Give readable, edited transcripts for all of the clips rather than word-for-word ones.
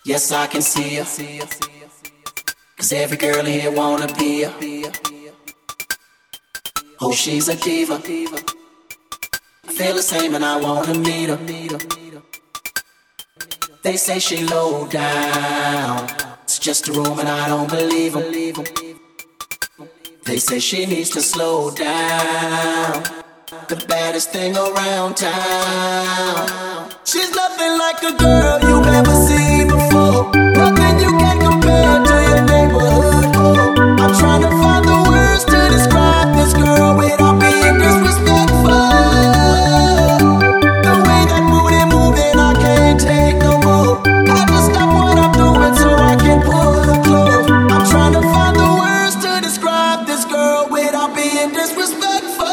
Yes, I can see her. 'Cause every girl here wanna be her. Oh, she's a diva. I feel the same and I wanna meet her. They say she low down. It's just a room and I don't believe them. They say she needs to slow down. The baddest thing around town. She's nothing like a girl you've ever seen before. Nothing you can compare to your neighborhood. Oh, I'm trying to find the words to describe this girl without being disrespectful. The way that booty moving, I can't take no more. I just stop what I'm doing so I can pull her close. I'm trying to find the words to describe this girl without being disrespectful.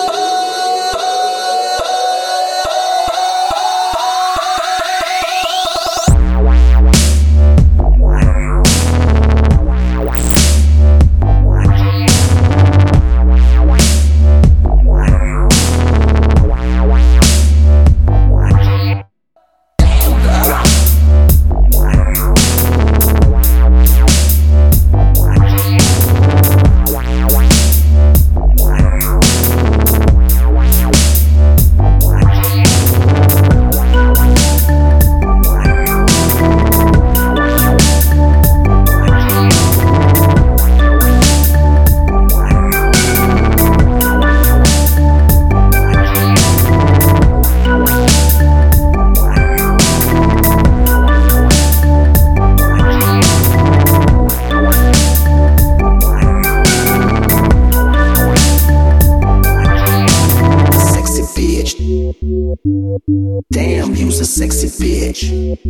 Damn, you's a sexy bitch.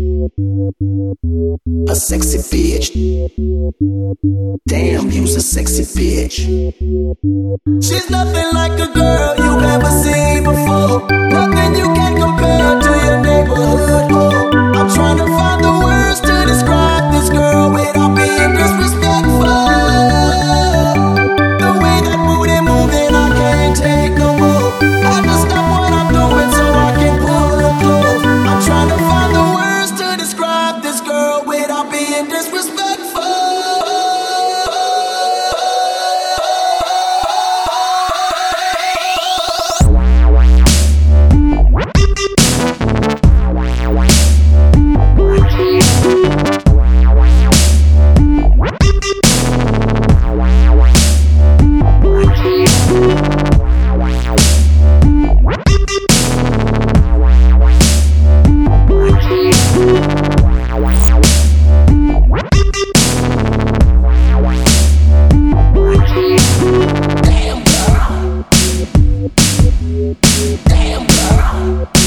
A sexy bitch. Damn, you's a sexy bitch. She's nothing like a girl you've ever seen before. Nothing you can compare to your neighborhood. Oh, I'm trying to find the words to describe this girl without being disrespectful. The way that booty moving, I can't take no more. I just stop what I'm doing so I can pull her close. I'm trying to find the words to describe this girl without being disrespectful. Damn girl.